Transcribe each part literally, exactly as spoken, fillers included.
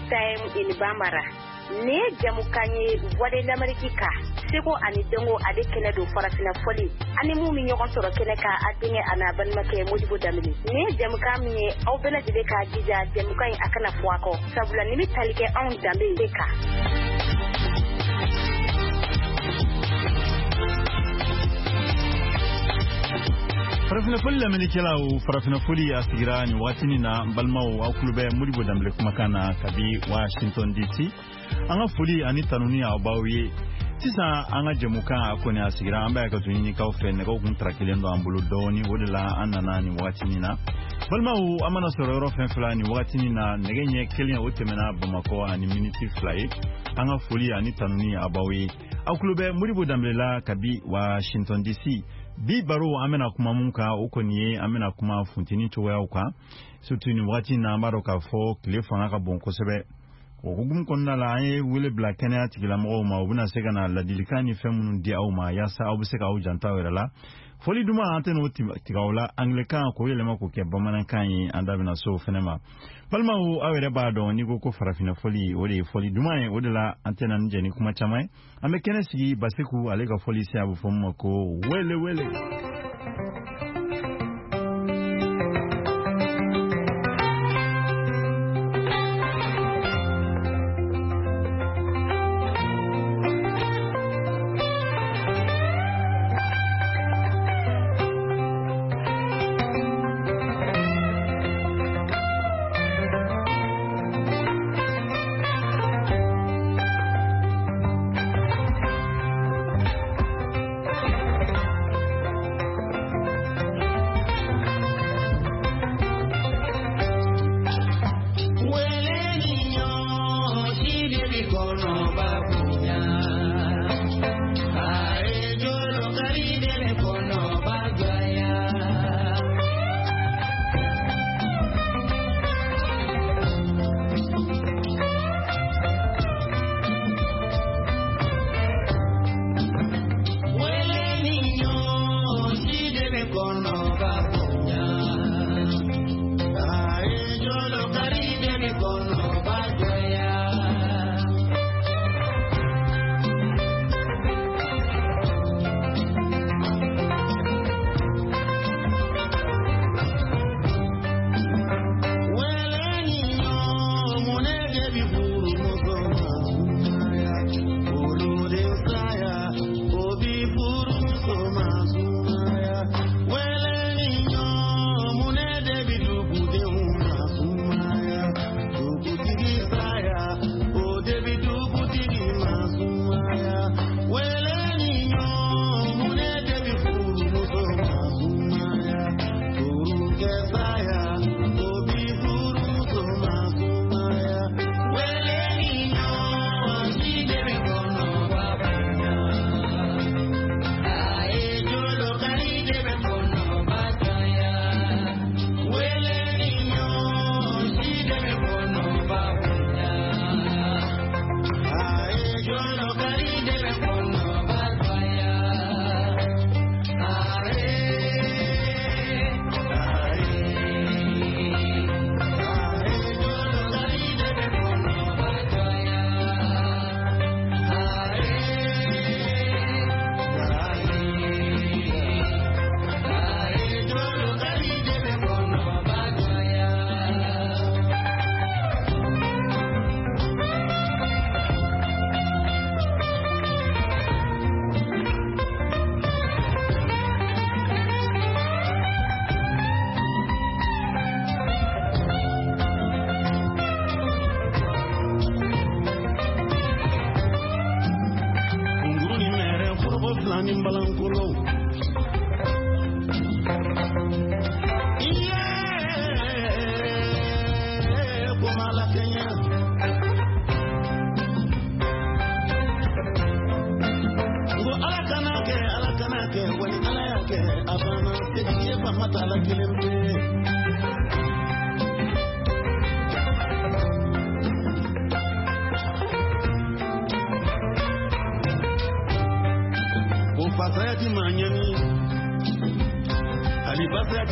time in Bamara. Ne jamukanye wade l'Amerika. Seko ani dengo ade kene do farafina foli. Ani mu mi nyoko soro kene ka adinge ana ban make Modibo Dambélé. Ne jamuka mi au bela de ka jija jamuka akana fuako. Sabula ni talike on Dambélé ka. farafina foli la menikela o farafina foli asigira ni watini na balmao au klube Modibo Dambélé kuma kana kabi Washington D C. Anga foli ani tanuni abawi tisa anga jemuka akoni asigira amba ka tunini ka ofene ko kuntra kilendo ambulu doni wodela anana ni watini na balmao amana sororo fen flani watini na negenye kelnya otemena Bamako ani minute fly anga foli ani tanuni abawi au klube Modibo Dambélé la kabi Washington D C. Bi baro amena kuma munka ukoniye amena kuma funtini chowa uka surtout ni wati na ambaro ka fo kile fanga ka bon kosebe ogugum konna la ay wile blakene atigila mo ma obuna sega na la dilikani femunu di au ma yasa au sega au janta wala foli duma anteno tigawla anglican ko yele mako ke bamanan kanyi andabina so fenema balma o awere bado ni go ko farafina foli ode foli duma e odela antena njeni kuma chamai amekene sigi basiku alega foli sia bu fomo ko wele wele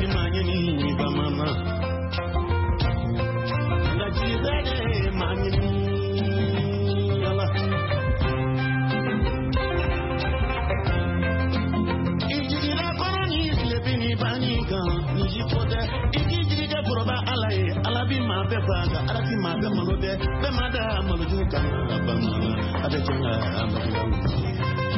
Mama, kan ni ji fɔ tɛ i k'i jigi kɛ foroba ala ye ala bi maa bɛɛ faga ala ti maa bɛɛ malo dɛ bɛɛ ma da malojugu kan bamanan a bɛ jɔn ka malojugu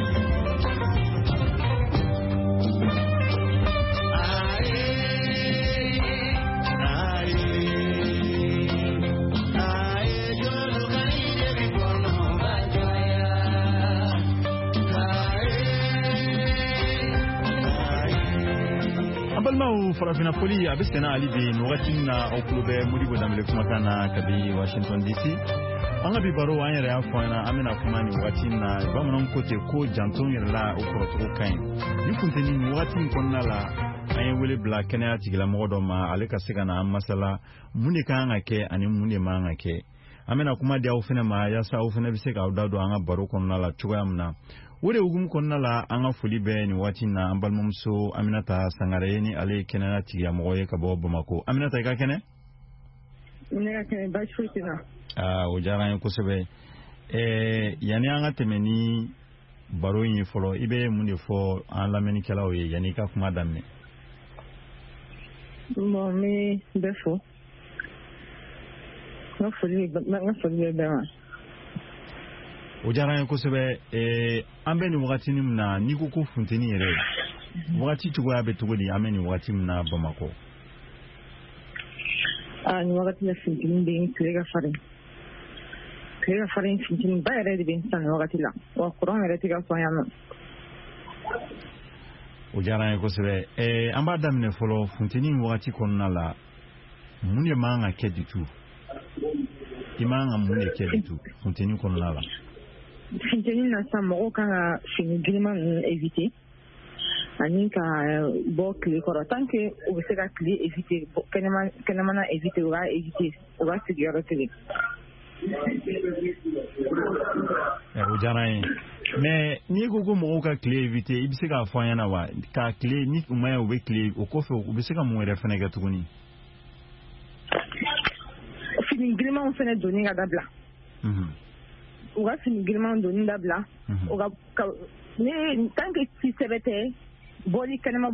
balmaw farafina foli a bɛ sɛnɛ hali bi nin wagati na aw tulo bɛ Modibo Dembele kumakan na kabi Washington D C. An ka bi baro an yɛrɛ y'a fɔ an ɲɛna an bɛna kuma nin wagati na bamananw ko ten ko janton yɛrɛ la o kɔrɔcogo ka ɲi. Ni funteni nin wagati in kɔnɔna la an ye wele bila kɛnɛya tigilamɔgɔ dɔ ma ale ka se ka na an masala mun de kan ka kɛ ani mun de man ka kɛ. An bɛna kuma di aw fana ma yaasa aw fana bɛ se k'aw da don an ka baro kɔnɔna la cogoya min na. O de hukumu kɔnɔna la an ka foli bɛ nin waati na an balimamuso Aminata Sangare ni ale kɛnɛya tigilamɔgɔ ye ka bɔ Bamako. Aminata i ka kɛnɛ? Ne ka kɛnɛ baasi foyi tɛ na. Ah o diyara an ye kosɛbɛ. Eh yani an ka tɛmɛ ni baro in ye fɔlɔ i bɛ mun de fɔ an lamɛnnikɛlaw ye yani i ka kuma daminɛ? Bon me bɛ fɔ. N ka foli bɛ bɛɛ ma. O diyara an ye kosɛbɛ. Eh an bɛ nin wagati min na n'i ko ko funteni yɛrɛ wagati cogoya bɛ cogo di an bɛ nin wagati min na Bamako? Ah nin wagati la funteni bɛ yen tile ka farin. Tile ka farin funteni ba yɛrɛ de bɛ sisan nin wagati la wa courant yɛrɛ tɛ ka sɔn yan nɔ. O diyara an ye kosɛbɛ. Eh an b'a daminɛ fɔlɔ funteni wagati kɔnɔna la mun de man ka kɛ du tout? I man ka mun de kɛ du tout funteni kɔnɔna la? Funteni na sisan mɔgɔw kan ka fini giriman ninnu éviter ani ka bɔ tile kɔrɔ tant que u bɛ se ka tile éviter kɛnɛma kɛnɛmana éviter u b'a éviter u b'a sigi yɔrɔ kelen. O diyara an ye mais n'i ko ko mɔgɔw ka tile éviter i bɛ se k'a fɔ an ɲɛna wa ka tile ni u ma ɲɛ u bɛ tile o kɔfɛ u bɛ se ka mun wɛrɛ fana kɛ tuguni? Fini girimanw fana donni ka dabila. U ka fini girimanw donni dabila. U ka ni tant que ci sɛbɛ tɛ bɔli kɛnɛma